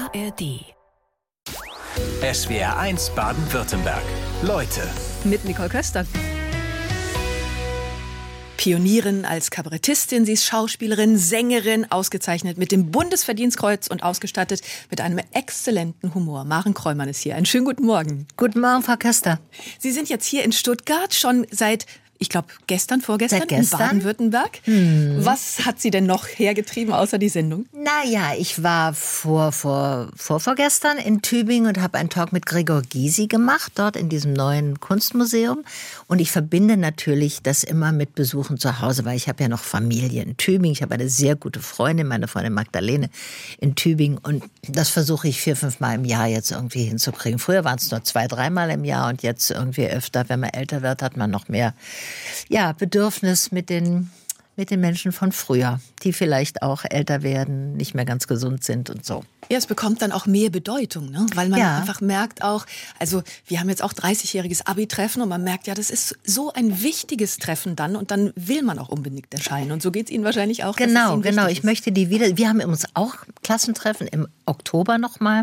ARD. SWR1 Baden-Württemberg. Leute. Mit Nicole Köster. Pionierin als Kabarettistin, sie ist Schauspielerin, Sängerin, ausgezeichnet mit dem Bundesverdienstkreuz und ausgestattet mit einem exzellenten Humor. Maren Kreumann ist hier. Einen schönen guten Morgen. Guten Morgen, Frau Köster. Sie sind jetzt hier in Stuttgart schon seit, ich glaube, vorgestern in Baden-Württemberg. Was hat Sie denn noch hergetrieben, außer die Sendung? Naja, ich war vorgestern in Tübingen und habe einen Talk mit Gregor Gysi gemacht, dort in diesem neuen Kunstmuseum. Und ich verbinde natürlich das immer mit Besuchen zu Hause, weil ich habe ja noch Familie in Tübingen. Ich habe eine sehr gute Freundin, meine Freundin Magdalene in Tübingen. Und das versuche ich 4-5 Mal im Jahr jetzt irgendwie hinzukriegen. Früher waren es nur 2-3 Mal im Jahr und jetzt irgendwie öfter. Wenn man älter wird, hat man noch mehr Bedürfnis mit den Menschen von früher, die vielleicht auch älter werden, nicht mehr ganz gesund sind und so. Ja, es bekommt dann auch mehr Bedeutung, ne? Weil man einfach merkt auch, also wir haben jetzt auch 30-jähriges Abi-Treffen und man merkt ja, das ist so ein wichtiges Treffen dann und dann will man auch unbedingt erscheinen und so geht es Ihnen wahrscheinlich auch. Genau, ich möchte die wieder, wir haben uns auch Klassentreffen im Oktober nochmal.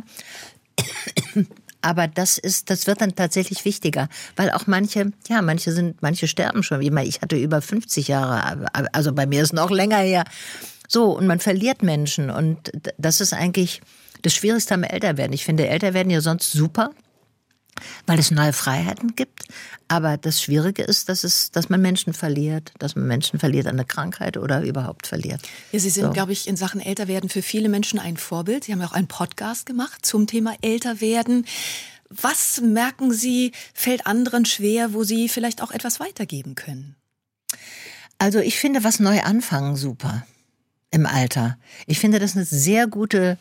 Aber das wird dann tatsächlich wichtiger, weil auch manche sterben schon. Ich hatte über 50 Jahre, also bei mir ist noch länger her. So, und man verliert Menschen und das ist eigentlich das Schwierigste am Älterwerden. Ich finde, Älterwerden ja sonst super, weil es neue Freiheiten gibt. Aber das Schwierige ist, dass man Menschen verliert, an der Krankheit oder überhaupt verliert. Ja, Sie sind, glaube ich, in Sachen Älterwerden für viele Menschen ein Vorbild. Sie haben ja auch einen Podcast gemacht zum Thema Älterwerden. Was merken Sie, fällt anderen schwer, wo Sie vielleicht auch etwas weitergeben können? Also ich finde was neu anfangen super im Alter. Ich finde das eine sehr gute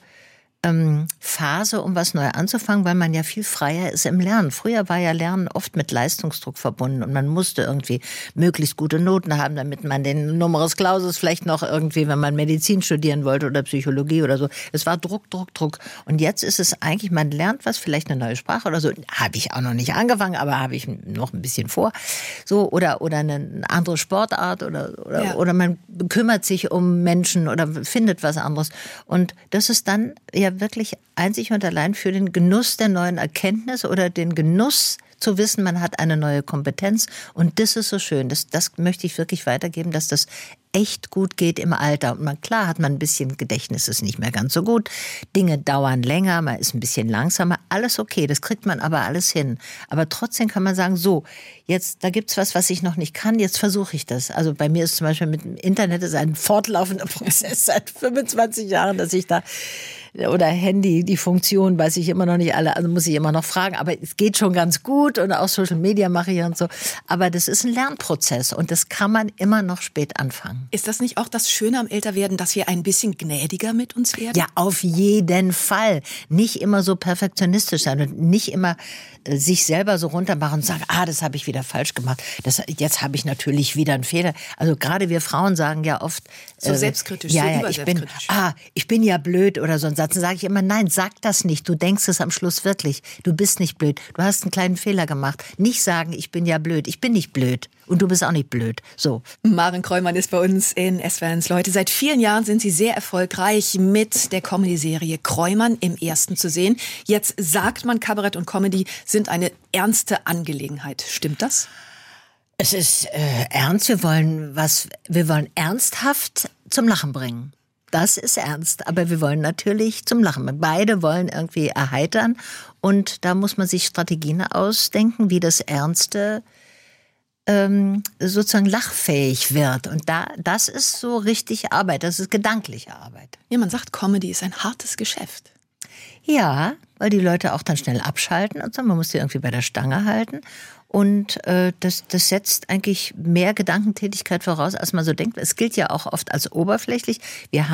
Phase, um was neu anzufangen, weil man ja viel freier ist im Lernen. Früher war ja Lernen oft mit Leistungsdruck verbunden und man musste irgendwie möglichst gute Noten haben, damit man den Numerus Clausus vielleicht noch irgendwie, wenn man Medizin studieren wollte oder Psychologie oder so. Es war Druck. Und jetzt ist es eigentlich, man lernt was, vielleicht eine neue Sprache oder so. Habe ich auch noch nicht angefangen, aber habe ich noch ein bisschen vor. So, oder eine andere Sportart oder man kümmert sich um Menschen oder findet was anderes. Und das ist dann ja wirklich einzig und allein für den Genuss der neuen Erkenntnis oder den Genuss zu wissen, man hat eine neue Kompetenz. Und das ist so schön. Das möchte ich wirklich weitergeben, dass das echt gut geht im Alter. Und klar hat man ein bisschen Gedächtnis, ist nicht mehr ganz so gut. Dinge dauern länger, man ist ein bisschen langsamer. Alles okay, das kriegt man aber alles hin. Aber trotzdem kann man sagen, so, jetzt, da gibt's was ich noch nicht kann, jetzt versuche ich das. Also bei mir ist zum Beispiel mit dem Internet ist ein fortlaufender Prozess seit 25 Jahren, dass ich da oder Handy, die Funktion weiß ich immer noch nicht alle, also muss ich immer noch fragen, aber es geht schon ganz gut und auch Social Media mache ich und so. Aber das ist ein Lernprozess und das kann man immer noch spät anfangen. Ist das nicht auch das Schöne am Älterwerden, dass wir ein bisschen gnädiger mit uns werden? Ja, auf jeden Fall. Nicht immer so perfektionistisch sein und nicht immer sich selber so runtermachen und sagen, das habe ich wieder falsch gemacht. Jetzt habe ich natürlich wieder einen Fehler. Also gerade wir Frauen sagen ja oft so selbstkritisch, ich bin ja blöd oder so ein Satz. Dann sage ich immer, nein, sag das nicht. Du denkst es am Schluss wirklich. Du bist nicht blöd. Du hast einen kleinen Fehler gemacht. Nicht sagen, ich bin ja blöd. Ich bin nicht blöd. Und du bist auch nicht blöd. So. Maren Kreumann ist bei uns in SWR1 Leute. Seit vielen Jahren sind Sie sehr erfolgreich mit der Comedy-Serie Kreumann im Ersten zu sehen. Jetzt sagt man, Kabarett und Comedy sind eine ernste Angelegenheit. Stimmt das? Es ist ernst. Wir wollen ernsthaft zum Lachen bringen. Das ist ernst, aber wir wollen natürlich zum Lachen. Beide wollen irgendwie erheitern und da muss man sich Strategien ausdenken, wie das Ernste sozusagen lachfähig wird. Und das ist so richtig Arbeit, das ist gedankliche Arbeit. Ja, man sagt, Comedy ist ein hartes Geschäft. Ja, weil die Leute auch dann schnell abschalten und so. Man muss die irgendwie bei der Stange halten. Und das setzt eigentlich mehr Gedankentätigkeit voraus, als man so denkt. Es gilt ja auch oft als oberflächlich. Wir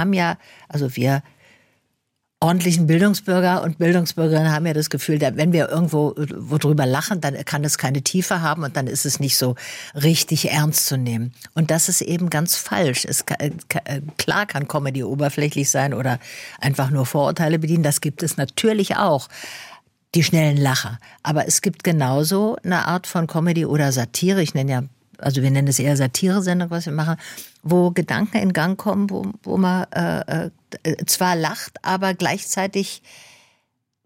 ordentlichen Bildungsbürger und Bildungsbürgerinnen haben ja das Gefühl, wenn wir irgendwo drüber lachen, dann kann es keine Tiefe haben und dann ist es nicht so richtig ernst zu nehmen. Und das ist eben ganz falsch. Klar kann Comedy oberflächlich sein oder einfach nur Vorurteile bedienen. Das gibt es natürlich auch. Die schnellen Lacher. Aber es gibt genauso eine Art von Comedy oder Satire. Wir nennen es eher Satire-Sendung, was wir machen, wo Gedanken in Gang kommen, wo man zwar lacht, aber gleichzeitig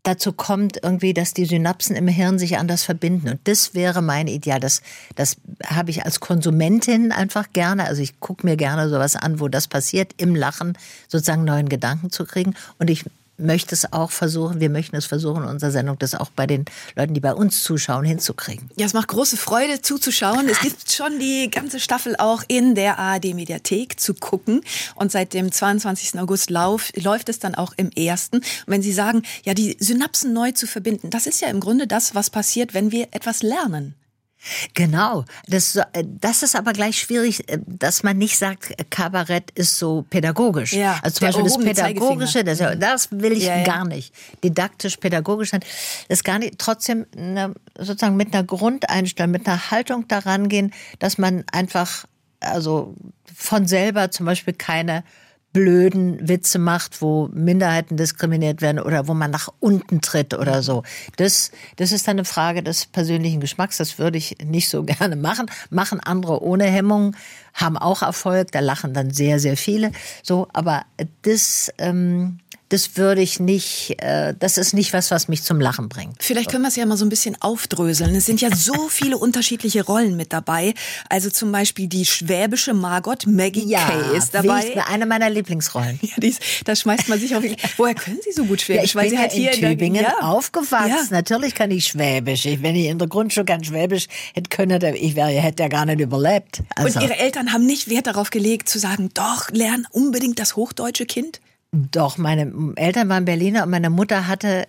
dazu kommt irgendwie, dass die Synapsen im Hirn sich anders verbinden. Und das wäre mein Ideal. Das habe ich als Konsumentin einfach gerne. Also ich gucke mir gerne sowas an, wo das passiert, im Lachen sozusagen neuen Gedanken zu kriegen. Und ich möchte es auch versuchen, wir möchten es versuchen in unserer Sendung, das auch bei den Leuten, die bei uns zuschauen, hinzukriegen. Ja, es macht große Freude zuzuschauen. Es gibt schon die ganze Staffel auch in der ARD-Mediathek zu gucken. Und seit dem 22. August läuft es dann auch im ersten. Und wenn Sie sagen, ja, die Synapsen neu zu verbinden, das ist ja im Grunde das, was passiert, wenn wir etwas lernen. Genau, das ist aber gleich schwierig, dass man nicht sagt, Kabarett ist so pädagogisch. Ja, also zum Beispiel das Pädagogische, das will ich Ja. gar nicht. Didaktisch, pädagogisch sein, das gar nicht. Trotzdem sozusagen mit einer Grundeinstellung, mit einer Haltung daran gehen, dass man einfach also von selber zum Beispiel keine blöden Witze macht, wo Minderheiten diskriminiert werden oder wo man nach unten tritt oder so. Das ist dann eine Frage des persönlichen Geschmacks. Das würde ich nicht so gerne machen. Machen andere ohne Hemmung, haben auch Erfolg. Da lachen dann sehr, sehr viele. So, aber das würde ich nicht, das ist nicht was mich zum Lachen bringt. Vielleicht können wir es ja mal so ein bisschen aufdröseln. Es sind ja so viele unterschiedliche Rollen mit dabei. Also zum Beispiel die schwäbische Margot, Maggie Kay ist dabei. Eine meiner Lieblingsrollen. Ja, da schmeißt man sich auf. Woher können Sie so gut Schwäbisch? Ja, ich bin halt in Tübingen aufgewachsen. Ja. Natürlich kann ich Schwäbisch. Wenn ich in der Grundschule kein Schwäbisch hätte können, hätte ja gar nicht überlebt. Also. Und Ihre Eltern haben nicht Wert darauf gelegt, zu sagen, doch, lern unbedingt das hochdeutsche Kind? Doch, meine Eltern waren Berliner und meine Mutter hatte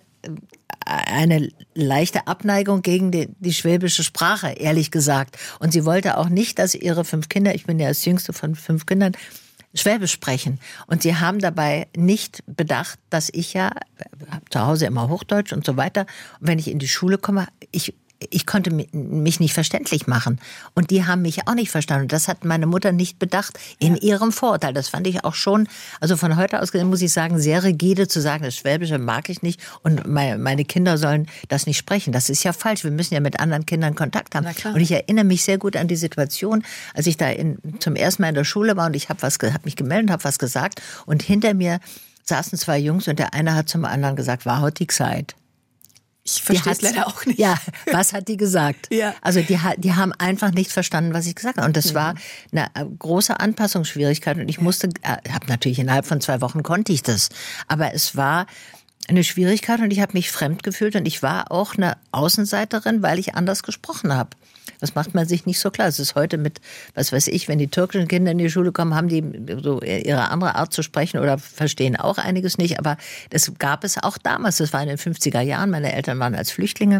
eine leichte Abneigung gegen die schwäbische Sprache, ehrlich gesagt. Und sie wollte auch nicht, dass ihre 5 Kinder, ich bin ja das jüngste von 5 Kindern, Schwäbisch sprechen. Und sie haben dabei nicht bedacht, dass ich ja zu Hause immer Hochdeutsch und so weiter. Und wenn ich in die Schule komme, ich konnte mich nicht verständlich machen. Und die haben mich auch nicht verstanden. Und das hat meine Mutter nicht bedacht in ihrem Vorurteil. Das fand ich auch schon, also von heute aus gesehen muss ich sagen, sehr rigide zu sagen, das Schwäbische mag ich nicht und meine Kinder sollen das nicht sprechen. Das ist ja falsch. Wir müssen ja mit anderen Kindern Kontakt haben. Und ich erinnere mich sehr gut an die Situation, als ich da zum ersten Mal in der Schule war und ich habe mich gemeldet, habe was gesagt und hinter mir saßen 2 Jungs und der eine hat zum anderen gesagt, war heute die Zeit. Ich verstehe es leider auch nicht. Ja, was hat die gesagt? Ja. Also die haben einfach nicht verstanden, was ich gesagt habe. Und das war eine große Anpassungsschwierigkeit. Und ich musste, natürlich innerhalb von 2 Wochen konnte ich das. Aber es war eine Schwierigkeit und ich habe mich fremd gefühlt. Und ich war auch eine Außenseiterin, weil ich anders gesprochen habe. Das macht man sich nicht so klar. Es ist heute mit, was weiß ich, wenn die türkischen Kinder in die Schule kommen, haben die so ihre andere Art zu sprechen oder verstehen auch einiges nicht. Aber das gab es auch damals. Das war in den 50er Jahren. Meine Eltern waren als Flüchtlinge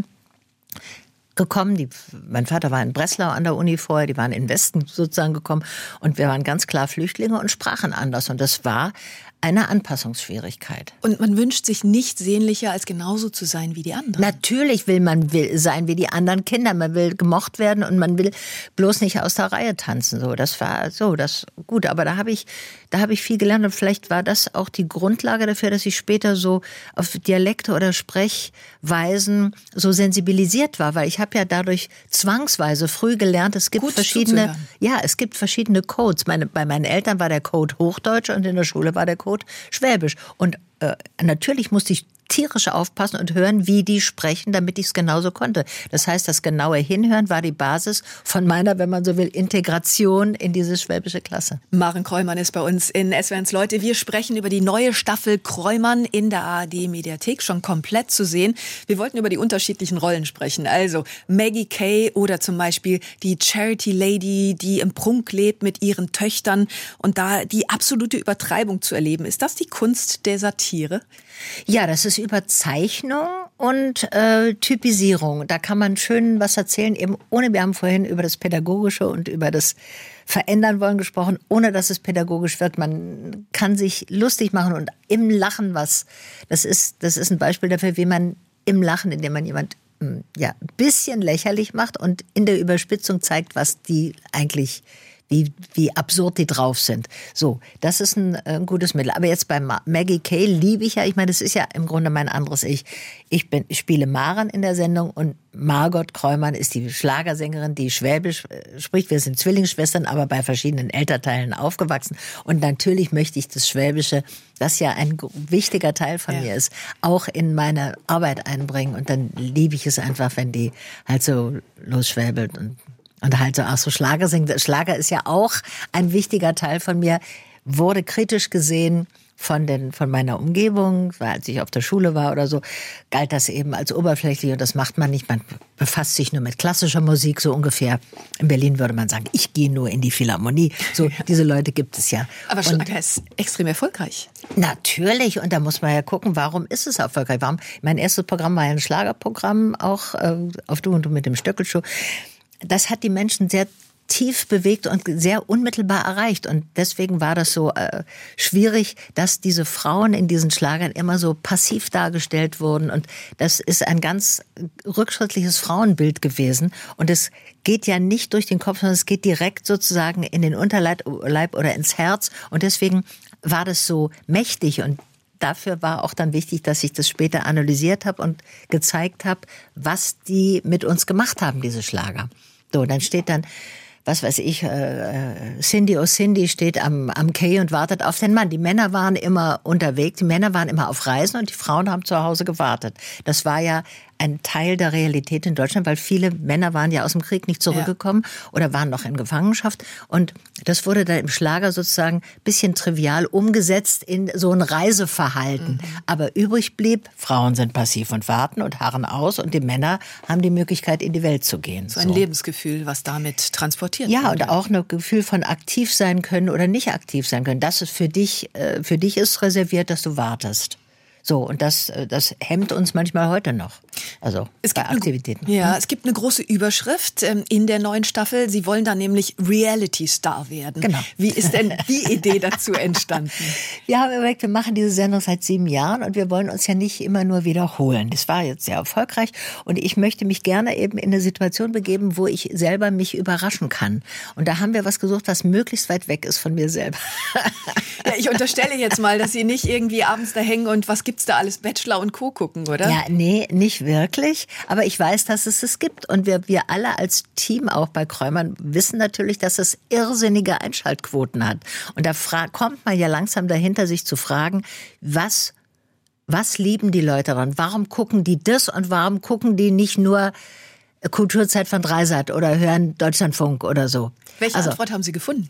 gekommen. Mein Vater war in Breslau an der Uni vorher. Die waren in den Westen sozusagen gekommen. Und wir waren ganz klar Flüchtlinge und sprachen anders. Und das war eine Anpassungsschwierigkeit. Und man wünscht sich nichts sehnlicher, als genauso zu sein wie die anderen. Natürlich will man sein wie die anderen Kinder. Man will gemocht werden und man will bloß nicht aus der Reihe tanzen. So, das war gut. Aber da habe ich viel gelernt und vielleicht war das auch die Grundlage dafür, dass ich später so auf Dialekte oder Sprechweisen so sensibilisiert war, weil ich habe ja dadurch zwangsweise früh gelernt, es gibt verschiedene Codes. Bei meinen Eltern war der Code Hochdeutsch und in der Schule war der Code Schwäbisch. Und natürlich musste ich tierisch aufpassen und hören, wie die sprechen, damit ich es genauso konnte. Das heißt, das genaue Hinhören war die Basis von meiner, wenn man so will, Integration in diese schwäbische Klasse. Maren Kreumann ist bei uns in SWR's Leute. Wir sprechen über die neue Staffel Kreumann in der ARD-Mediathek, schon komplett zu sehen. Wir wollten über die unterschiedlichen Rollen sprechen. Also Maggie Kay oder zum Beispiel die Charity Lady, die im Prunk lebt mit ihren Töchtern und da die absolute Übertreibung zu erleben. Ist das die Kunst der Satire? Ja, das ist Überzeichnung und Typisierung. Da kann man schön was erzählen, eben wir haben vorhin über das Pädagogische und über das Verändern wollen gesprochen, ohne dass es pädagogisch wird. Man kann sich lustig machen und im Lachen das ist ein Beispiel dafür, wie man im Lachen, indem man jemand ein bisschen lächerlich macht und in der Überspitzung zeigt, was die eigentlich wie absurd die drauf sind. So, das ist ein gutes Mittel. Aber jetzt bei Maggie Kay liebe ich ja, ich meine, das ist ja im Grunde mein anderes Ich. Ich spiele Maren in der Sendung und Margot Kreumann ist die Schlagersängerin, die Schwäbisch spricht. Wir sind Zwillingsschwestern, aber bei verschiedenen Elternteilen aufgewachsen. Und natürlich möchte ich das Schwäbische, das ja ein wichtiger Teil von mir ist, auch in meine Arbeit einbringen. Und dann liebe ich es einfach, wenn die halt so losschwäbelt und halt so Schlager singt. Schlager ist ja auch ein wichtiger Teil von mir, wurde kritisch gesehen von meiner Umgebung, weil als ich auf der Schule war oder so, galt das eben als oberflächlich und das macht man nicht. Man befasst sich nur mit klassischer Musik, so ungefähr. In Berlin würde man sagen, ich gehe nur in die Philharmonie. So, diese Leute gibt es ja. Aber Schlager ist extrem erfolgreich. Natürlich, und da muss man ja gucken, warum ist es erfolgreich? Mein erstes Programm war ja ein Schlagerprogramm, auch auf Du und Du mit dem Stöckelschuh. Das hat die Menschen sehr tief bewegt und sehr unmittelbar erreicht. Und deswegen war das so schwierig, dass diese Frauen in diesen Schlagern immer so passiv dargestellt wurden. Und das ist ein ganz rückschrittliches Frauenbild gewesen. Und es geht ja nicht durch den Kopf, sondern es geht direkt sozusagen in den Unterleib oder ins Herz. Und deswegen war das so mächtig. Und dafür war auch dann wichtig, dass ich das später analysiert habe und gezeigt habe, was die mit uns gemacht haben, diese Schlager. So, dann steht dann, was weiß ich, Cindy oh Cindy steht am Quai und wartet auf den Mann. Die Männer waren immer unterwegs, die Männer waren immer auf Reisen und die Frauen haben zu Hause gewartet. Das war ja ein Teil der Realität in Deutschland, weil viele Männer waren ja aus dem Krieg nicht zurückgekommen oder waren noch in Gefangenschaft. Und das wurde dann im Schlager sozusagen ein bisschen trivial umgesetzt in so ein Reiseverhalten. Aber übrig blieb, Frauen sind passiv und warten und harren aus und die Männer haben die Möglichkeit, in die Welt zu gehen. So ein Lebensgefühl, was damit transportiert wird. Ja, und auch ein Gefühl von aktiv sein können oder nicht aktiv sein können. Das ist für dich ist reserviert, dass du wartest. So, und das hemmt uns manchmal heute noch. Also bei Aktivitäten. Es gibt eine große Überschrift in der neuen Staffel. Sie wollen da nämlich Reality-Star werden. Genau. Wie ist denn die Idee dazu entstanden? Wir haben überlegt, wir machen diese Sendung seit 7 Jahren und wir wollen uns ja nicht immer nur wiederholen. Das war jetzt sehr erfolgreich und ich möchte mich gerne eben in eine Situation begeben, wo ich selber mich überraschen kann. Und da haben wir was gesucht, was möglichst weit weg ist von mir selber. Ja, ich unterstelle jetzt mal, dass Sie nicht irgendwie abends da hängen und was gibt's da alles, Bachelor und Co. gucken, oder? Ja, nee, nicht wirklich. Aber ich weiß, dass es gibt. Und wir alle als Team auch bei Kreumann wissen natürlich, dass es irrsinnige Einschaltquoten hat. Und da kommt man ja langsam dahinter, sich zu fragen, was lieben die Leute daran? Warum gucken die das und warum gucken die nicht nur Kulturzeit von Dreisat oder hören Deutschlandfunk oder so? Welche Antwort haben Sie gefunden?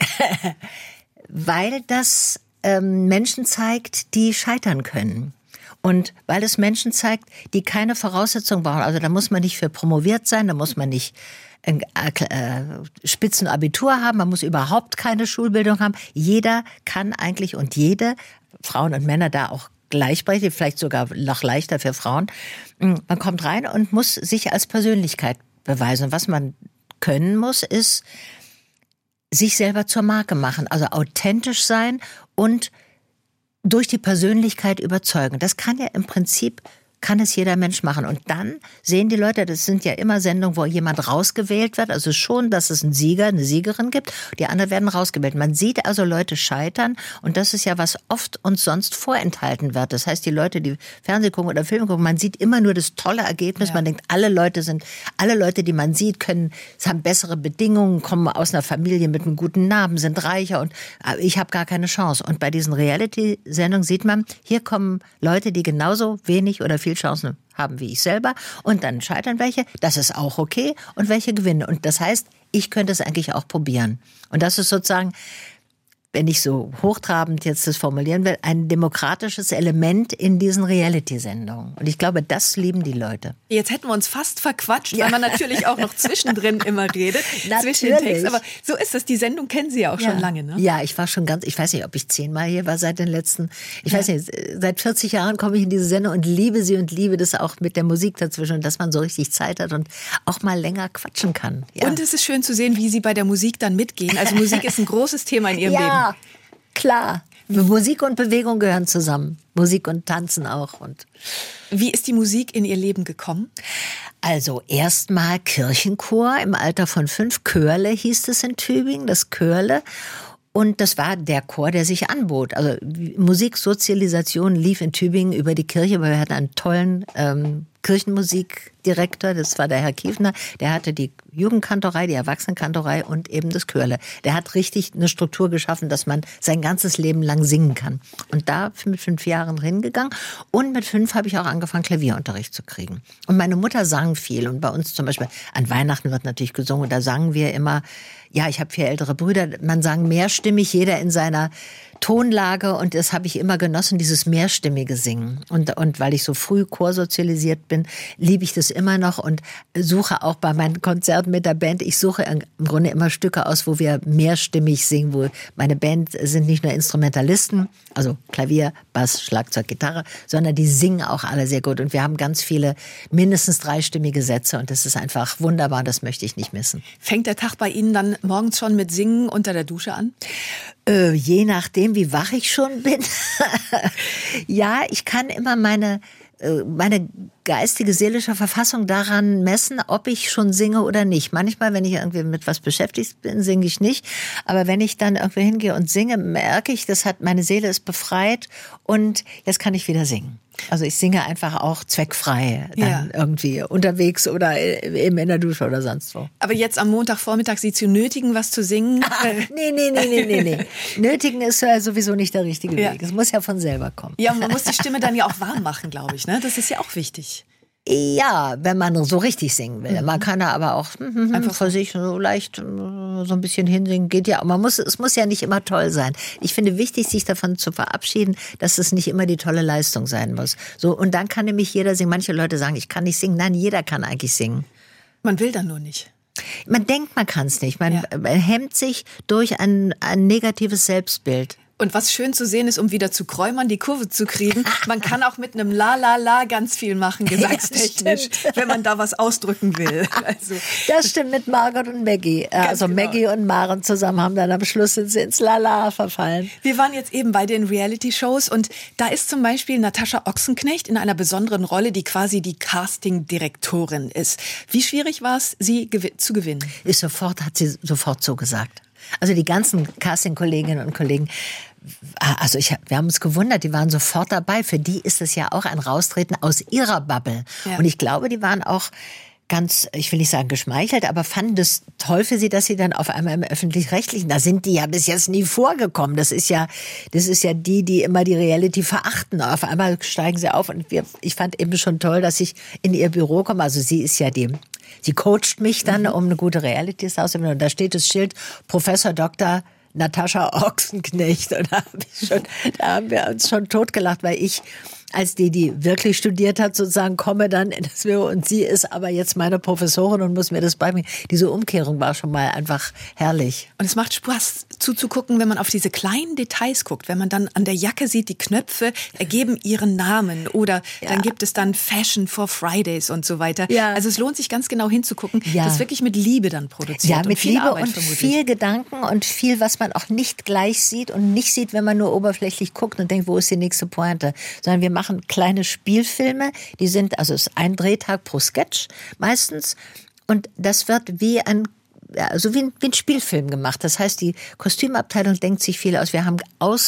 Weil das Menschen zeigt, die scheitern können. Und weil es Menschen zeigt, die keine Voraussetzungen brauchen. Also da muss man nicht für promoviert sein, da muss man nicht ein Spitzenabitur haben, man muss überhaupt keine Schulbildung haben. Jeder kann eigentlich und jede, Frauen und Männer da auch gleichberechtigt, vielleicht sogar noch leichter für Frauen. Man kommt rein und muss sich als Persönlichkeit beweisen. Und was man können muss, ist sich selber zur Marke machen, also authentisch sein und durch die Persönlichkeit überzeugen. Das kann ja im Prinzip, kann es jeder Mensch machen. Und dann sehen die Leute, das sind ja immer Sendungen, wo jemand rausgewählt wird, also schon, dass es einen Sieger, eine Siegerin gibt, die anderen werden rausgewählt. Man sieht also Leute scheitern und das ist ja, was oft uns sonst vorenthalten wird. Das heißt, die Leute, die Fernsehen gucken oder Filme gucken, man sieht immer nur das tolle Ergebnis. Ja. Man denkt, alle Leute, die man sieht, haben bessere Bedingungen, kommen aus einer Familie mit einem guten Namen, sind reicher und ich habe gar keine Chance. Und bei diesen Reality-Sendungen sieht man, hier kommen Leute, die genauso wenig oder viel Chancen haben wie ich selber und dann scheitern welche, das ist auch okay und welche gewinnen. Und das heißt, ich könnte es eigentlich auch probieren. Und das ist sozusagen, wenn ich so hochtrabend jetzt das formulieren will, ein demokratisches Element in diesen Reality-Sendungen. Und ich glaube, das lieben die Leute. Jetzt hätten wir uns fast verquatscht, weil man natürlich auch noch zwischendrin immer redet. Zwischen den Texten. Aber so ist es. Die Sendung kennen Sie ja auch schon lange, ne? Ja, ich war schon ich weiß nicht, ob ich 10-mal hier war seit den letzten, weiß nicht, seit 40 Jahren komme ich in diese Sendung und liebe sie und liebe das auch mit der Musik dazwischen, dass man so richtig Zeit hat und auch mal länger quatschen kann. Ja. Und es ist schön zu sehen, wie Sie bei der Musik dann mitgehen. Also Musik ist ein großes Thema in Ihrem Leben. Klar. Musik und Bewegung gehören zusammen. Musik und Tanzen auch. Und wie ist die Musik in Ihr Leben gekommen? Also erstmal Kirchenchor im Alter von 5. Chörle hieß es in Tübingen, das Chörle. Und das war der Chor, der sich anbot. Also Musiksozialisation lief in Tübingen über die Kirche, weil wir hatten einen tollen Kirchenmusikdirektor, das war der Herr Kiefner. Der hatte die Jugendkantorei, die Erwachsenenkantorei und eben das Chörle. Der hat richtig eine Struktur geschaffen, dass man sein ganzes Leben lang singen kann. Und da mit 5 Jahren hingegangen. Und mit 5 habe ich auch angefangen, Klavierunterricht zu kriegen. Und meine Mutter sang viel. Und bei uns zum Beispiel an Weihnachten wird natürlich gesungen. Und da sangen wir immer, ja, ich habe 4 ältere Brüder, man sang mehrstimmig, jeder in seiner Tonlage, und das habe ich immer genossen, dieses mehrstimmige Singen. Und weil ich so früh chorsozialisiert bin, liebe ich das immer noch und suche auch bei meinen Konzerten mit der Band, ich suche im Grunde immer Stücke aus, wo wir mehrstimmig singen, wo meine Band sind nicht nur Instrumentalisten, also Klavier, Bass, Schlagzeug, Gitarre, sondern die singen auch alle sehr gut. Und wir haben ganz viele mindestens 3-stimmige Sätze und das ist einfach wunderbar, das möchte ich nicht missen. Fängt der Tag bei Ihnen dann morgens schon mit Singen unter der Dusche an? Je nachdem, wie wach ich schon bin. Ja, ich kann immer meine geistige, seelische Verfassung daran messen, ob ich schon singe oder nicht. Manchmal, wenn ich irgendwie mit was beschäftigt bin, singe ich nicht. Aber wenn ich dann irgendwie hingehe und singe, merke ich, meine Seele ist befreit und jetzt kann ich wieder singen. Also ich singe einfach auch zweckfrei, dann irgendwie unterwegs oder eben in der Dusche oder sonst wo. Aber jetzt am Montagvormittag Sie zu nötigen, was zu singen? Nee. Nötigen ist ja sowieso nicht der richtige Weg. Es muss ja von selber kommen. Ja, man muss die Stimme dann ja auch warm machen, glaube ich. Ne? Das ist ja auch wichtig. Ja, wenn man so richtig singen will. Man kann da aber auch einfach für sich so leicht so ein bisschen hinsingen. Geht ja. Es muss ja nicht immer toll sein. Ich finde wichtig, sich davon zu verabschieden, dass es nicht immer die tolle Leistung sein muss. So, und dann kann nämlich jeder singen. Manche Leute sagen, ich kann nicht singen. Nein, jeder kann eigentlich singen. Man will dann nur nicht. Man denkt, man kann es nicht. Man hemmt sich durch ein negatives Selbstbild. Und was schön zu sehen ist, um wieder zu Kräumern, die Kurve zu kriegen, man kann auch mit einem La-La-La ganz viel machen, gesangstechnisch, wenn man da was ausdrücken will. Also. Das stimmt mit Margot und Maggie. Also genau. Maggie und Maren zusammen haben dann am Schluss ins La-La verfallen. Wir waren jetzt eben bei den Reality-Shows und da ist zum Beispiel Natascha Ochsenknecht in einer besonderen Rolle, die quasi die Casting-Direktorin ist. Wie schwierig war es, sie zu gewinnen? Hat sie sofort zugesagt. Also die ganzen Casting-Kolleginnen und Kollegen, wir haben uns gewundert, die waren sofort dabei. Für die ist es ja auch ein Raustreten aus ihrer Bubble. Ja. Und ich glaube, die waren auch ganz, ich will nicht sagen geschmeichelt, aber fanden das toll für sie, dass sie dann auf einmal im Öffentlich-Rechtlichen, da sind die ja bis jetzt nie vorgekommen. Das ist ja die immer die Reality verachten. Auf einmal steigen sie auf und ich fand eben schon toll, dass ich in ihr Büro komme. Also sie ist ja sie coacht mich dann, um eine gute Reality auszubilden. Und da steht das Schild Professor Dr. Natascha Ochsenknecht. Und da haben wir uns schon totgelacht, weil ich, als die wirklich studiert hat, sozusagen komme dann in das Büro und sie ist aber jetzt meine Professorin und muss mir das beibringen. Diese Umkehrung war schon mal einfach herrlich. Und es macht Spaß zuzugucken, wenn man auf diese kleinen Details guckt, wenn man dann an der Jacke sieht, die Knöpfe ergeben ihren Namen oder dann gibt es dann Fashion for Fridays und so weiter. Ja. Also es lohnt sich ganz genau hinzugucken, das ist wirklich mit Liebe dann produziert. Ja, mit viel Liebe Arbeit, und vermutlich. Viel Gedanken und viel, was man auch nicht gleich sieht und nicht sieht, wenn man nur oberflächlich guckt und denkt, wo ist die nächste Pointe, sondern wir machen kleine Spielfilme, es ist ein Drehtag pro Sketch meistens und das wird wie ein Spielfilm gemacht. Das heißt, die Kostümabteilung denkt sich viel aus. Wir haben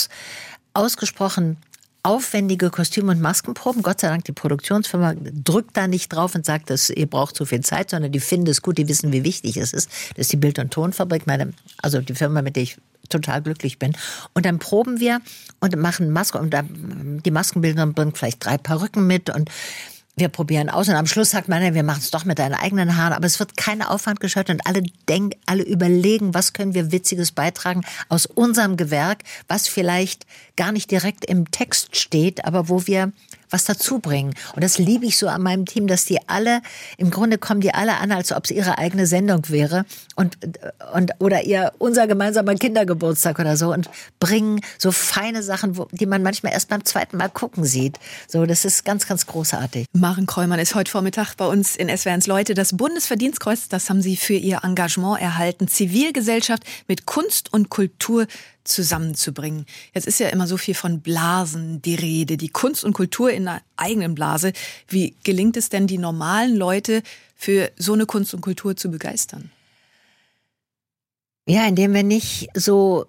ausgesprochen aufwendige Kostüm- und Maskenproben. Gott sei Dank, die Produktionsfirma drückt da nicht drauf und sagt, ihr braucht zu viel Zeit, sondern die finden es gut, die wissen, wie wichtig es ist. Das ist die Bild- und Tonfabrik, die Firma, mit der ich total glücklich bin. Und dann proben wir und machen Masken und die Maskenbildnerin bringt vielleicht 3 Perücken mit und wir probieren aus und am Schluss sagt man, wir machen es doch mit deinen eigenen Haaren, aber es wird kein Aufwand gescheut und alle überlegen, was können wir Witziges beitragen aus unserem Gewerk, was vielleicht gar nicht direkt im Text steht, aber wo wir was dazu bringen. Und das liebe ich so an meinem Team, dass im Grunde kommen die alle an, als ob es ihre eigene Sendung wäre oder unser gemeinsamer Kindergeburtstag oder so und bringen so feine Sachen, die man manchmal erst beim zweiten Mal gucken sieht. So, das ist ganz, ganz großartig. Maren Kräumann ist heute Vormittag bei uns in SWR1 Leute. Das Bundesverdienstkreuz, das haben Sie für Ihr Engagement erhalten, Zivilgesellschaft mit Kunst und Kultur zusammenzubringen. Jetzt ist ja immer so viel von Blasen die Rede, die Kunst und Kultur in einer eigenen Blase. Wie gelingt es denn, die normalen Leute für so eine Kunst und Kultur zu begeistern? Ja, indem wir nicht so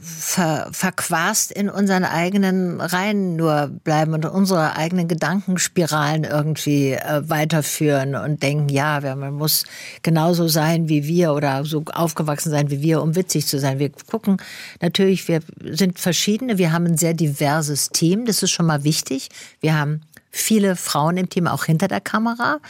verquast in unseren eigenen Reihen nur bleiben und unsere eigenen Gedankenspiralen irgendwie weiterführen und denken, ja, man muss genauso sein wie wir oder so aufgewachsen sein wie wir, um witzig zu sein. Wir gucken natürlich, wir sind verschiedene, wir haben ein sehr diverses Team, das ist schon mal wichtig. Wir haben viele Frauen im Team, auch hinter der Kamera.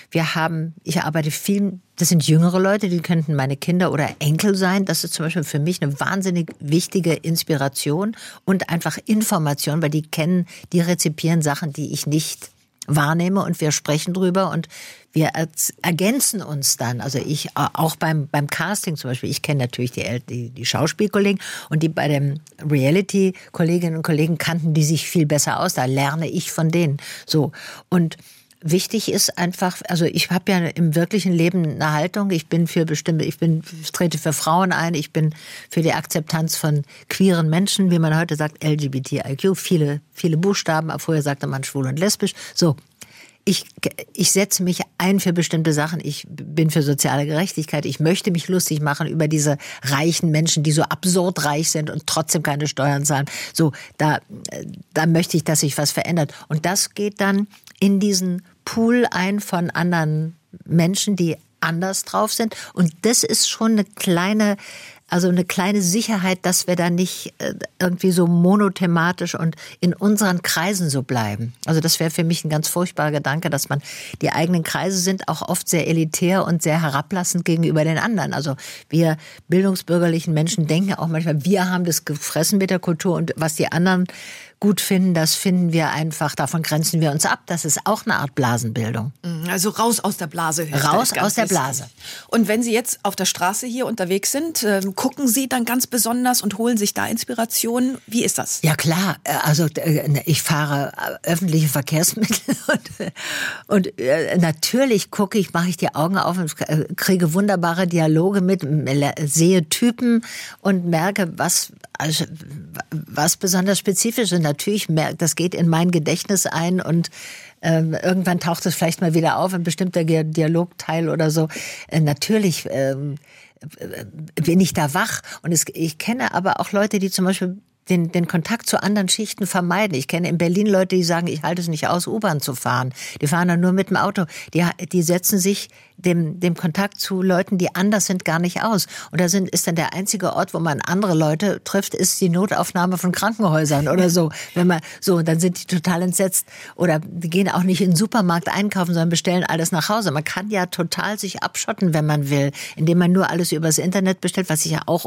Ich arbeite viel, das sind jüngere Leute, die könnten meine Kinder oder Enkel sein. Das ist zum Beispiel für mich eine wahnsinnig wichtige Inspiration und einfach Information, weil die rezipieren Sachen, die ich nicht wahrnehme und wir sprechen drüber und wir ergänzen uns dann. Also ich auch beim Casting zum Beispiel, ich kenne natürlich die Schauspielkollegen und die bei den Reality-Kolleginnen und Kollegen kannten die sich viel besser aus. Da lerne ich von denen. So. Und wichtig ist einfach, also ich habe ja im wirklichen Leben eine Haltung, ich trete für Frauen ein, ich bin für die Akzeptanz von queeren Menschen, wie man heute sagt, LGBTIQ, viele Buchstaben, aber früher sagte man schwul und lesbisch. So, ich setze mich ein für bestimmte Sachen, ich bin für soziale Gerechtigkeit, ich möchte mich lustig machen über diese reichen Menschen, die so absurd reich sind und trotzdem keine Steuern zahlen. So, da möchte ich, dass sich was verändert. Und das geht dann in diesen Pool ein von anderen Menschen, die anders drauf sind. Und das ist schon eine kleine Sicherheit, dass wir da nicht irgendwie so monothematisch und in unseren Kreisen so bleiben. Also das wäre für mich ein ganz furchtbarer Gedanke, dass die eigenen Kreise sind auch oft sehr elitär und sehr herablassend gegenüber den anderen. Also wir bildungsbürgerlichen Menschen denken auch manchmal, wir haben das gefressen mit der Kultur und was die anderen gut finden, das finden wir einfach, davon grenzen wir uns ab. Das ist auch eine Art Blasenbildung. Also raus aus der Blase. Raus aus der Blase. Und wenn Sie jetzt auf der Straße hier unterwegs sind, gucken Sie dann ganz besonders und holen sich da Inspirationen. Wie ist das? Ja klar, also ich fahre öffentliche Verkehrsmittel und natürlich mache ich die Augen auf und kriege wunderbare Dialoge mit, sehe Typen und merke, was besonders spezifisch ist. Natürlich das geht in mein Gedächtnis ein und irgendwann taucht es vielleicht mal wieder auf, ein bestimmter Dialogteil oder so. Natürlich bin ich da wach. Und ich kenne aber auch Leute, die zum Beispiel den Kontakt zu anderen Schichten vermeiden. Ich kenne in Berlin Leute, die sagen, ich halte es nicht aus, U-Bahn zu fahren. Die fahren dann nur mit dem Auto. Die setzen sich dem Kontakt zu Leuten, die anders sind, gar nicht aus. Und ist dann der einzige Ort, wo man andere Leute trifft, ist die Notaufnahme von Krankenhäusern oder so. Dann sind die total entsetzt. Oder die gehen auch nicht in den Supermarkt einkaufen, sondern bestellen alles nach Hause. Man kann ja total sich abschotten, wenn man will, indem man nur alles übers Internet bestellt, was ich ja auch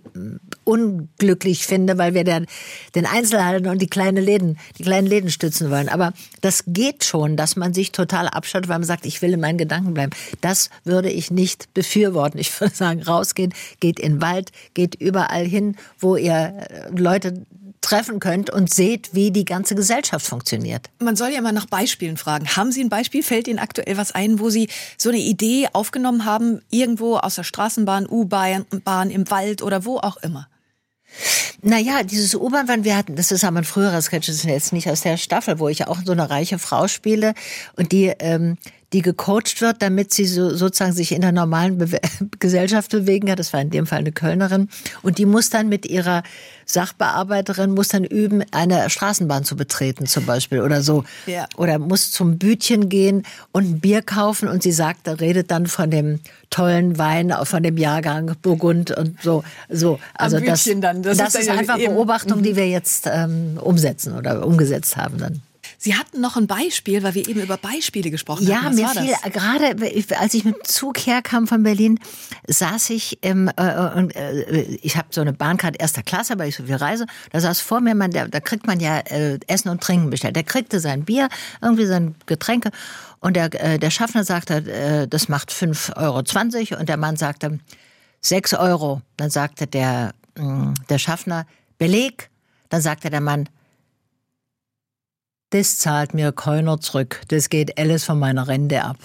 unglücklich finde, weil wir den Einzelhandel und die kleinen Läden stützen wollen. Aber das geht schon, dass man sich total abschottet, weil man sagt, ich will in meinen Gedanken bleiben. Das würde ich nicht befürworten. Ich würde sagen, rausgehen, geht in den Wald, geht überall hin, wo ihr Leute treffen könnt und seht, wie die ganze Gesellschaft funktioniert. Man soll ja mal nach Beispielen fragen. Haben Sie ein Beispiel? Fällt Ihnen aktuell was ein, wo Sie so eine Idee aufgenommen haben, irgendwo aus der Straßenbahn, U-Bahn, im Wald oder wo auch immer? Naja, dieses U-Bahn, wir hatten, das ist aber ein früherer Sketch, das ist jetzt nicht aus der Staffel, wo ich auch so eine reiche Frau spiele und die gecoacht wird, damit sie sozusagen sich in der normalen Gesellschaft bewegen kann. Das war in dem Fall eine Kölnerin. Und die muss dann mit ihrer Sachbearbeiterin üben, eine Straßenbahn zu betreten zum Beispiel oder so. Ja. Oder muss zum Bütchen gehen und ein Bier kaufen und sie redet dann von dem tollen Wein, von dem Jahrgang Burgund und so. Also das ist einfach Beobachtung, die wir jetzt umsetzen oder umgesetzt haben dann. Sie hatten noch ein Beispiel, weil wir eben über Beispiele gesprochen haben. Ja, mir fiel gerade, als ich mit dem Zug herkam von Berlin, saß ich und ich habe so eine Bahncard erster Klasse, weil ich so viel reise. Da saß vor mir da kriegt man ja Essen und Trinken bestellt. Der kriegte sein Bier, irgendwie sein Getränke und der Schaffner sagte, das macht 5,20 € und der Mann sagte 6 €. Dann sagte der Schaffner, Beleg. Dann sagte der Mann, das zahlt mir keiner zurück. Das geht alles von meiner Rente ab.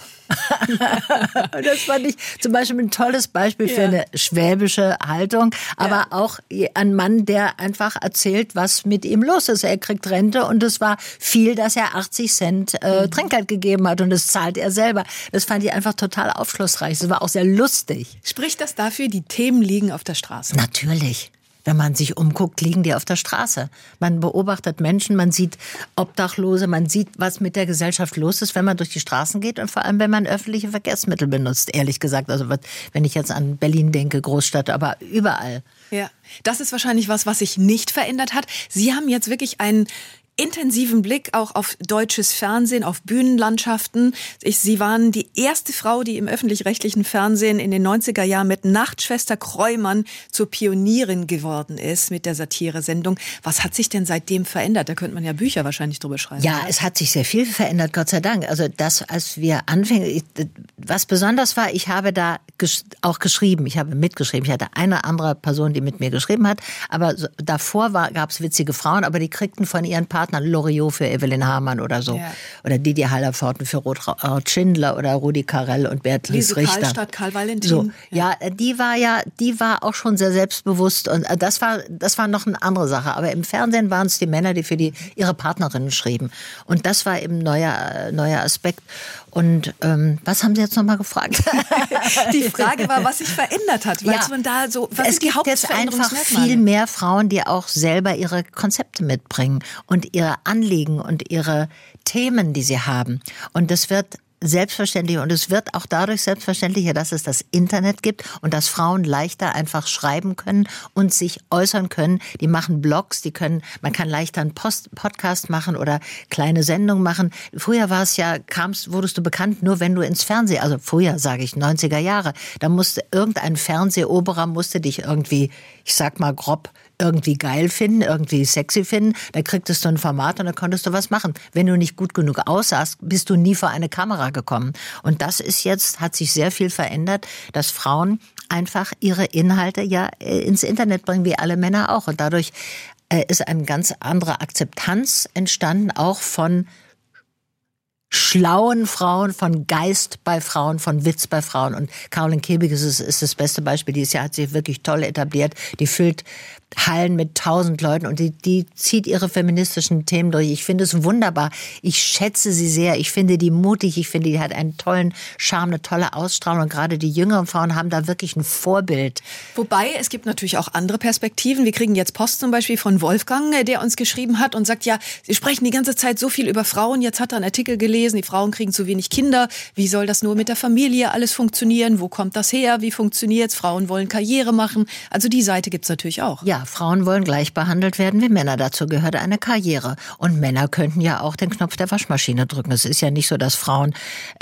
Das fand ich zum Beispiel ein tolles Beispiel für eine schwäbische Haltung, aber auch ein Mann, der einfach erzählt, was mit ihm los ist. Er kriegt Rente und es war viel, dass er 80 Cent Trinkgeld gegeben hat und das zahlt er selber. Das fand ich einfach total aufschlussreich. Das war auch sehr lustig. Spricht das dafür, die Themen liegen auf der Straße? Natürlich. Wenn man sich umguckt, liegen die auf der Straße. Man beobachtet Menschen, man sieht Obdachlose, man sieht, was mit der Gesellschaft los ist, wenn man durch die Straßen geht und vor allem, wenn man öffentliche Verkehrsmittel benutzt, ehrlich gesagt. Also wenn ich jetzt an Berlin denke, Großstadt, aber überall. Ja, das ist wahrscheinlich was sich nicht verändert hat. Sie haben jetzt wirklich einen intensiven Blick auch auf deutsches Fernsehen, auf Bühnenlandschaften. Sie waren die erste Frau, die im öffentlich-rechtlichen Fernsehen in den 90er Jahren mit Nachtschwester Kreumann zur Pionierin geworden ist mit der Satiresendung. Was hat sich denn seitdem verändert? Da könnte man ja Bücher wahrscheinlich drüber schreiben. Ja, es hat sich sehr viel verändert, Gott sei Dank. Also das, als wir anfingen, was besonders war, ich habe da auch geschrieben, ich habe mitgeschrieben. Ich hatte eine andere Person, die mit mir geschrieben hat, aber davor gab es witzige Frauen, aber die kriegten von ihren Partnern Loriot für Evelyn Hamann oder so. Ja. Oder Didier Hallervorden für Ruth Schindler oder Rudi Carrell und Beatrice Richter. Karlstadt, Karl Valentin. So. Ja, die war auch schon sehr selbstbewusst und das war noch eine andere Sache. Aber im Fernsehen waren es die Männer, die für ihre Partnerinnen schrieben. Und das war eben ein neuer Aspekt. Und was haben Sie jetzt nochmal gefragt? Die Frage war, was sich verändert hat. Was man da so, was es gibt jetzt einfach viel mehr Frauen, die auch selber ihre Konzepte mitbringen und ihre Anliegen und ihre Themen, die sie haben. Und das wird selbstverständlich und es wird auch dadurch selbstverständlicher, dass es das Internet gibt und dass Frauen leichter einfach schreiben können und sich äußern können. Die machen Blogs, man kann leichter einen Podcast machen oder kleine Sendungen machen. Früher war es ja, wurdest du bekannt, nur wenn du ins Fernsehen, also früher sage ich 90er Jahre, da musste irgendein Fernseheroberer dich irgendwie, ich sag mal grob, irgendwie geil finden, irgendwie sexy finden, da kriegtest du ein Format und dann konntest du was machen. Wenn du nicht gut genug aussahst, bist du nie vor eine Kamera gekommen. Und das hat sich sehr viel verändert, dass Frauen einfach ihre Inhalte ins Internet bringen, wie alle Männer auch. Und dadurch ist eine ganz andere Akzeptanz entstanden, auch von schlauen Frauen, von Geist bei Frauen, von Witz bei Frauen. Und Caroline Kebekus ist das beste Beispiel. Dieses Jahr hat sich wirklich toll etabliert. Die füllt Hallen mit 1000 Leuten und die zieht ihre feministischen Themen durch. Ich finde es wunderbar. Ich schätze sie sehr. Ich finde die mutig. Ich finde, die hat einen tollen Charme, eine tolle Ausstrahlung. Und gerade die jüngeren Frauen haben da wirklich ein Vorbild. Wobei, es gibt natürlich auch andere Perspektiven. Wir kriegen jetzt Post zum Beispiel von Wolfgang, der uns geschrieben hat und sagt, ja, Sie sprechen die ganze Zeit so viel über Frauen. Jetzt hat er einen Artikel gelesen, die Frauen kriegen zu wenig Kinder. Wie soll das nur mit der Familie alles funktionieren? Wo kommt das her? Wie funktioniert's? Frauen wollen Karriere machen. Also die Seite gibt's natürlich auch. Ja, Frauen wollen gleich behandelt werden wie Männer. Dazu gehört eine Karriere. Und Männer könnten ja auch den Knopf der Waschmaschine drücken. Es ist ja nicht so, dass Frauen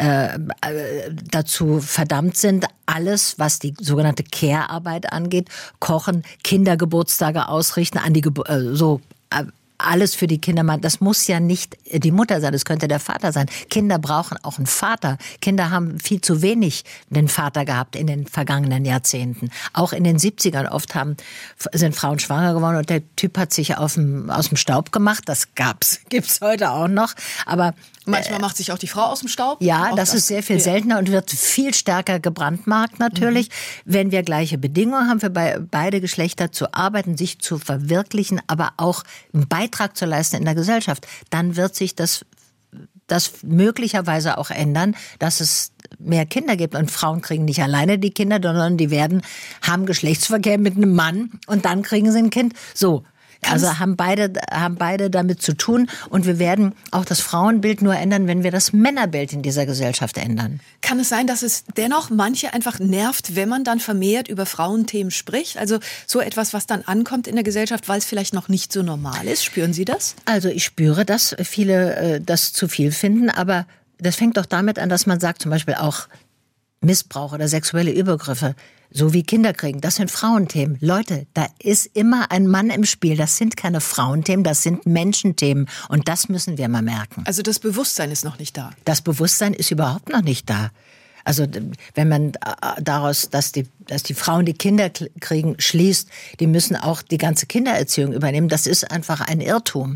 dazu verdammt sind, alles, was die sogenannte Care-Arbeit angeht, kochen, Kindergeburtstage ausrichten, alles für die Kinder. Das muss ja nicht die Mutter sein, das könnte der Vater sein. Kinder brauchen auch einen Vater. Kinder haben viel zu wenig den Vater gehabt in den vergangenen Jahrzehnten. Auch in den 70ern oft sind Frauen schwanger geworden und der Typ hat sich aus dem Staub gemacht. Das gibt's heute auch noch. Aber manchmal macht sich auch die Frau aus dem Staub. Ja, das ist sehr viel seltener und wird viel stärker gebrandmarkt natürlich. Wenn wir gleiche Bedingungen haben für beide Geschlechter zu arbeiten, sich zu verwirklichen, aber auch einen Beitrag zu leisten in der Gesellschaft, dann wird sich das möglicherweise auch ändern, dass es mehr Kinder gibt. Und Frauen kriegen nicht alleine die Kinder, sondern die haben Geschlechtsverkehr mit einem Mann und dann kriegen sie ein Kind. So. Also haben beide damit zu tun und wir werden auch das Frauenbild nur ändern, wenn wir das Männerbild in dieser Gesellschaft ändern. Kann es sein, dass es dennoch manche einfach nervt, wenn man dann vermehrt über Frauenthemen spricht? Also so etwas, was dann ankommt in der Gesellschaft, weil es vielleicht noch nicht so normal ist? Spüren Sie das? Also ich spüre, dass viele das zu viel finden, aber das fängt doch damit an, dass man sagt, zum Beispiel auch Missbrauch oder sexuelle Übergriffe, so wie Kinderkriegen, das sind Frauenthemen. Leute, da ist immer ein Mann im Spiel. Das sind keine Frauenthemen, das sind Menschenthemen. Und das müssen wir mal merken. Also das Bewusstsein ist noch nicht da? Das Bewusstsein ist überhaupt noch nicht da. Also wenn man daraus, dass die Frauen, die Kinder kriegen, schließt, die müssen auch die ganze Kindererziehung übernehmen, das ist einfach ein Irrtum.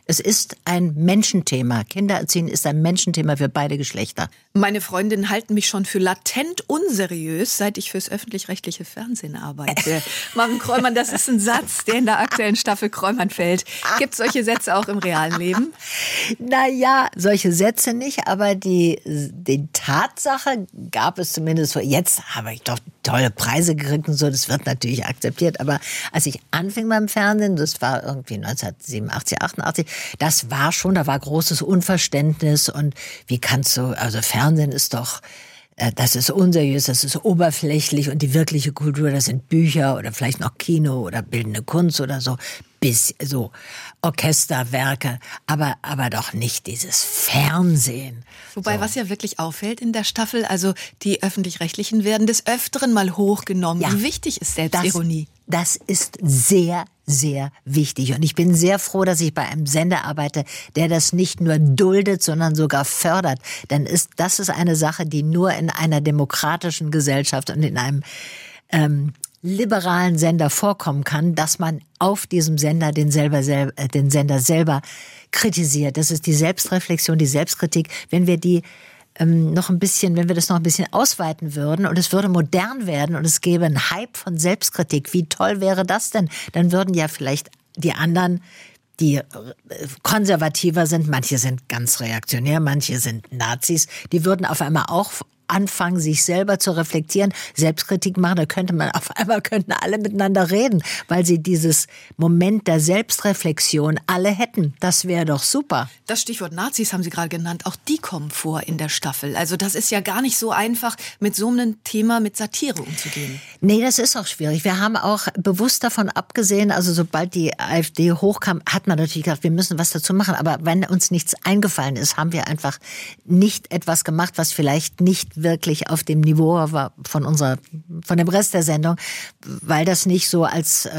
Es ist ein Menschenthema. Kindererziehen ist ein Menschenthema für beide Geschlechter. Meine Freundinnen halten mich schon für latent unseriös, seit ich fürs öffentlich-rechtliche Fernsehen arbeite. Maren Kräumann, das ist ein Satz, der in der aktuellen Staffel Kräumann fällt. Gibt es solche Sätze auch im realen Leben? Naja, solche Sätze nicht, aber die Tatsache gab es zumindest so. Jetzt habe ich doch tolle Preise gekriegt und so, das wird natürlich akzeptiert. Aber als ich anfing beim Fernsehen, das war irgendwie 1987, 88, da war großes Unverständnis und wie kannst du, also Fernsehen ist doch, das ist unseriös, das ist oberflächlich und die wirkliche Kultur, das sind Bücher oder vielleicht noch Kino oder bildende Kunst oder so, bis so Orchesterwerke, aber doch nicht dieses Fernsehen. Wobei, so. Was ja wirklich auffällt in der Staffel, also die Öffentlich-Rechtlichen werden des Öfteren mal hochgenommen. Ja, wie wichtig ist Selbstironie? Das ist sehr, sehr wichtig. Und ich bin sehr froh, dass ich bei einem Sender arbeite, der das nicht nur duldet, sondern sogar fördert. Denn das ist eine Sache, die nur in einer demokratischen Gesellschaft und in einem liberalen Sender vorkommen kann, dass man auf diesem Sender den Sender selber kritisiert. Das ist die Selbstreflexion, die Selbstkritik. Wenn wir wenn wir das noch ein bisschen ausweiten würden und es würde modern werden und es gäbe einen Hype von Selbstkritik, wie toll wäre das denn? Dann würden ja vielleicht die anderen, die konservativer sind, manche sind ganz reaktionär, manche sind Nazis, die würden auf einmal auch anfangen, sich selber zu reflektieren, Selbstkritik machen, da könnten alle miteinander reden, weil sie dieses Moment der Selbstreflexion alle hätten. Das wäre doch super. Das Stichwort Nazis haben Sie gerade genannt, auch die kommen vor in der Staffel. Also das ist ja gar nicht so einfach, mit so einem Thema mit Satire umzugehen. Nee, das ist auch schwierig. Wir haben auch bewusst davon abgesehen, also sobald die AfD hochkam, hat man natürlich gedacht, wir müssen was dazu machen. Aber wenn uns nichts eingefallen ist, haben wir einfach nicht etwas gemacht, was vielleicht nicht wirklich auf dem Niveau war von dem Rest der Sendung, weil das nicht so als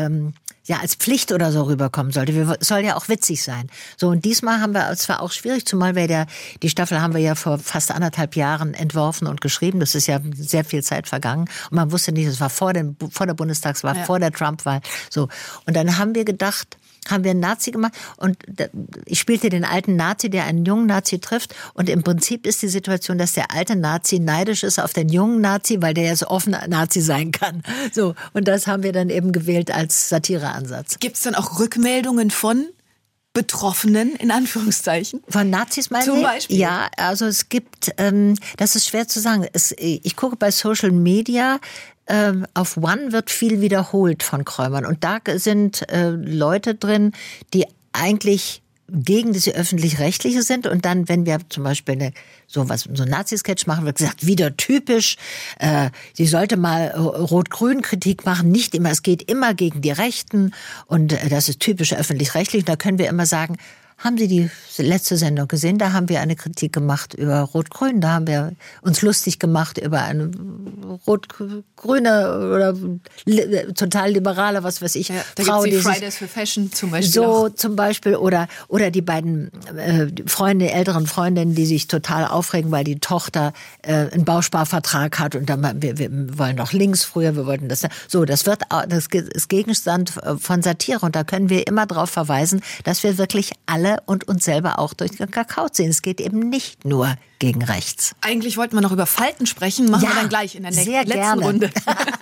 Pflicht oder so rüberkommen sollte. Soll ja auch witzig sein. So, und diesmal haben wir, es war auch schwierig, zumal die Staffel haben wir ja vor fast 1,5 Jahren entworfen und geschrieben. Das ist ja sehr viel Zeit vergangen. Und man wusste nicht, es war vor der Bundestagswahl, vor der Trump-Wahl. So. Und dann haben wir einen Nazi gemacht und ich spielte den alten Nazi, der einen jungen Nazi trifft und im Prinzip ist die Situation, dass der alte Nazi neidisch ist auf den jungen Nazi, weil der ja so offen Nazi sein kann. So, und das haben wir dann eben gewählt als Satireansatz. Gibt es dann auch Rückmeldungen von Betroffenen, in Anführungszeichen? Von Nazis meinen Sie? Zum Beispiel? Ja, also es gibt, das ist schwer zu sagen. Ich gucke bei Social Media, auf One wird viel wiederholt von Kräumann. Und da sind Leute drin, die eigentlich gegen diese Öffentlich-Rechtliche sind. Und dann, wenn wir zum Beispiel so einen Nazi-Sketch machen, wird gesagt, wieder typisch, sie sollte mal Rot-Grün-Kritik machen, nicht immer, es geht immer gegen die Rechten und das ist typisch öffentlich-rechtlich. Und da können wir immer sagen, haben Sie die letzte Sendung gesehen? Da haben wir eine Kritik gemacht über Rot-Grün. Da haben wir uns lustig gemacht über eine rot-grüne oder total liberale, was weiß ich. Ja, da Frau, gibt's die Fridays for Fashion zum Beispiel. So auch. Zum Beispiel. Oder die beiden älteren Freundinnen, die sich total aufregen, weil die Tochter einen Bausparvertrag hat und dann wir wollen noch links früher, wir wollten das. So, das ist Gegenstand von Satire und da können wir immer darauf verweisen, dass wir wirklich alle und uns selber auch durch den Kakao ziehen. Es geht eben nicht nur gegen rechts. Eigentlich wollten wir noch über Falten sprechen, machen wir dann gleich in der letzten Runde.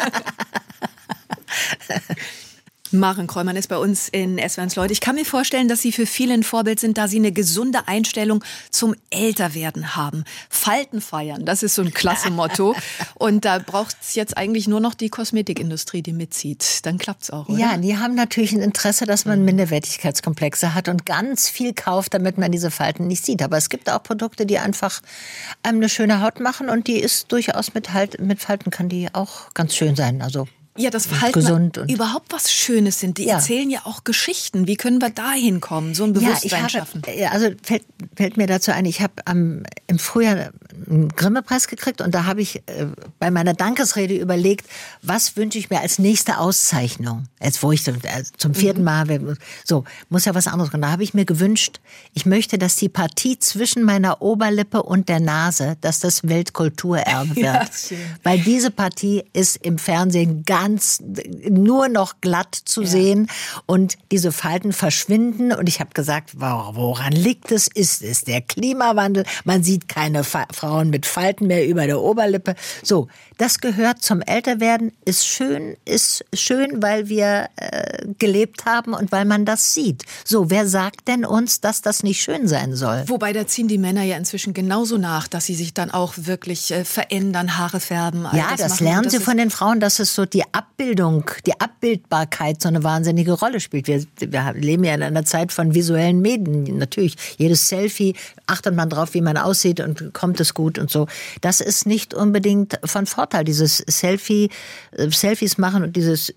Maren Kräumann ist bei uns in SWR Leute. Ich kann mir vorstellen, dass Sie für viele ein Vorbild sind, da Sie eine gesunde Einstellung zum Älterwerden haben. Falten feiern, das ist so ein klasse Motto. Und da braucht es jetzt eigentlich nur noch die Kosmetikindustrie, die mitzieht. Dann klappt's auch, oder? Ja, die haben natürlich ein Interesse, dass man Minderwertigkeitskomplexe hat und ganz viel kauft, damit man diese Falten nicht sieht. Aber es gibt auch Produkte, die einfach einem eine schöne Haut machen und die ist durchaus mit Falten kann die auch ganz schön sein. Also ja, das Verhalten überhaupt was Schönes sind. Die erzählen ja auch Geschichten. Wie können wir da hinkommen? So ein Bewusstsein schaffen. Also fällt mir dazu ein, ich habe im Frühjahr einen Grimme-Preis gekriegt und da habe ich bei meiner Dankesrede überlegt, was wünsche ich mir als nächste Auszeichnung? Jetzt, wo ich zum 4. Mal, so, muss ja was anderes kommen. Da habe ich mir gewünscht, ich möchte, dass die Partie zwischen meiner Oberlippe und der Nase, dass das Weltkulturerbe wird. Ja, weil diese Partie ist im Fernsehen nur noch glatt zu sehen und diese Falten verschwinden und ich habe gesagt, woran liegt es? Ist es der Klimawandel? Man sieht keine Frauen mit Falten mehr über der Oberlippe. So, das gehört zum Älterwerden, ist schön, weil wir gelebt haben und weil man das sieht. So, wer sagt denn uns, dass das nicht schön sein soll? Wobei, da ziehen die Männer ja inzwischen genauso nach, dass sie sich dann auch wirklich verändern, Haare färben. Ja, das lernen sie von den Frauen, dass es so die Abbildbarkeit so eine wahnsinnige Rolle spielt. Wir leben ja in einer Zeit von visuellen Medien. Natürlich, jedes Selfie achtet man drauf, wie man aussieht und kommt es gut und so. Das ist nicht unbedingt von Vorteil. Dieses Selfies machen und dieses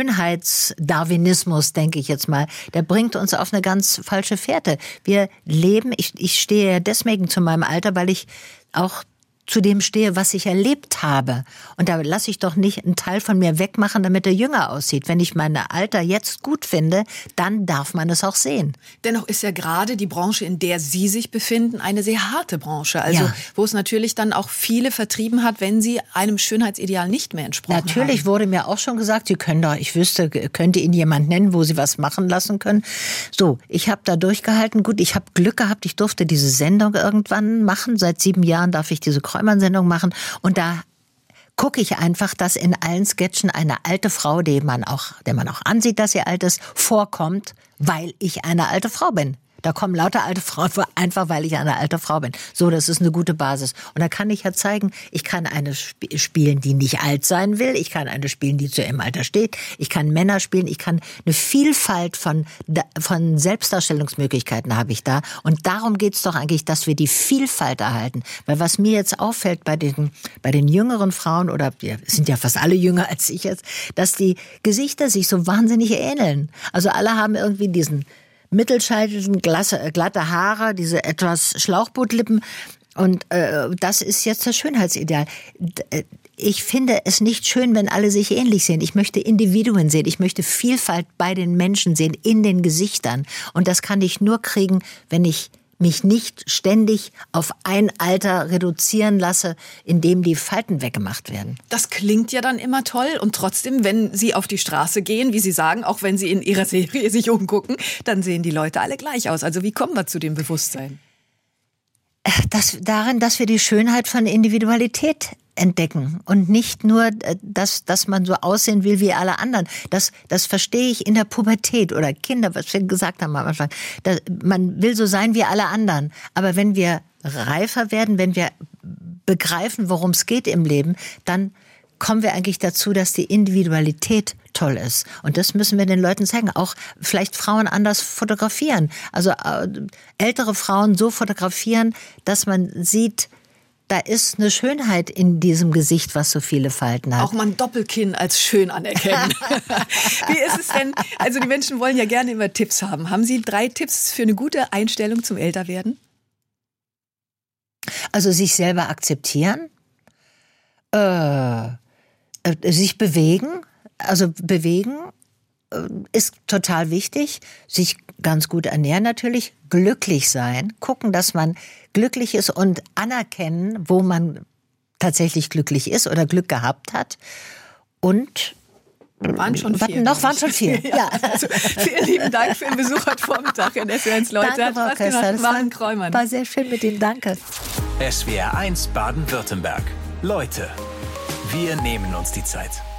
Schönheitsdarwinismus, denke ich jetzt mal, der bringt uns auf eine ganz falsche Fährte. Wir leben, ich stehe ja deswegen zu meinem Alter, weil ich auch zu dem stehe, was ich erlebt habe. Und da lasse ich doch nicht einen Teil von mir wegmachen, damit er jünger aussieht. Wenn ich mein Alter jetzt gut finde, dann darf man es auch sehen. Dennoch ist ja gerade die Branche, in der Sie sich befinden, eine sehr harte Branche. Also wo es natürlich dann auch viele vertrieben hat, wenn sie einem Schönheitsideal nicht mehr entsprochen haben. Natürlich wurde mir auch schon gesagt, Sie können doch, könnte Ihnen jemand nennen, wo Sie was machen lassen können. So, ich habe da durchgehalten. Gut, ich habe Glück gehabt, ich durfte diese Sendung irgendwann machen. Seit 7 Jahren darf ich diese Kräumann-Sendung machen und da gucke ich einfach, dass in allen Sketchen eine alte Frau, der man auch ansieht, dass sie alt ist, vorkommt, weil ich eine alte Frau bin. Da kommen lauter alte Frauen vor, einfach weil ich eine alte Frau bin. So, das ist eine gute Basis. Und da kann ich ja zeigen, ich kann eine spielen, die nicht alt sein will. Ich kann eine spielen, die zu ihrem Alter steht. Ich kann Männer spielen. Ich kann eine Vielfalt von Selbstdarstellungsmöglichkeiten habe ich da. Und darum geht's doch eigentlich, dass wir die Vielfalt erhalten. Weil was mir jetzt auffällt bei den jüngeren Frauen, oder wir sind ja fast alle jünger als ich jetzt, dass die Gesichter sich so wahnsinnig ähneln. Also alle haben irgendwie diesen mittelscheitigen, glatte Haare, diese etwas Schlauchbootlippen. Und das ist jetzt das Schönheitsideal. Ich finde es nicht schön, wenn alle sich ähnlich sehen. Ich möchte Individuen sehen. Ich möchte Vielfalt bei den Menschen sehen, in den Gesichtern. Und das kann ich nur kriegen, wenn ich mich nicht ständig auf ein Alter reduzieren lasse, in dem die Falten weggemacht werden. Das klingt ja dann immer toll und trotzdem, wenn Sie auf die Straße gehen, wie Sie sagen, auch wenn Sie in Ihrer Serie sich umgucken, dann sehen die Leute alle gleich aus. Also wie kommen wir zu dem Bewusstsein? Darin, dass wir die Schönheit von Individualität entdecken und nicht nur, dass man so aussehen will wie alle anderen. Das verstehe ich in der Pubertät oder Kinder, was wir gesagt haben am Anfang. Man will so sein wie alle anderen. Aber wenn wir reifer werden, wenn wir begreifen, worum es geht im Leben, dann kommen wir eigentlich dazu, dass die Individualität toll ist. Und das müssen wir den Leuten zeigen. Auch vielleicht Frauen anders fotografieren. Also ältere Frauen so fotografieren, dass man sieht, da ist eine Schönheit in diesem Gesicht, was so viele Falten hat. Auch mal ein Doppelkinn als schön anerkennen. Wie ist es denn? Also die Menschen wollen ja gerne immer Tipps haben. Haben Sie 3 Tipps für eine gute Einstellung zum Älterwerden? Also sich selber akzeptieren, sich bewegen. Also bewegen ist total wichtig. Sich ganz gut ernähren natürlich, glücklich sein, gucken, dass man glücklich ist und anerkennen, wo man tatsächlich glücklich ist oder Glück gehabt hat. Und waren schon 4. Waren schon 4. Ja. Also, vielen lieben Dank für den Besuch heute Vormittag in SWR1 Leute. Danke, hat Spaß gemacht. Maren Kräumann. War sehr schön mit Ihnen. Danke. SWR1 Baden-Württemberg. Leute, wir nehmen uns die Zeit.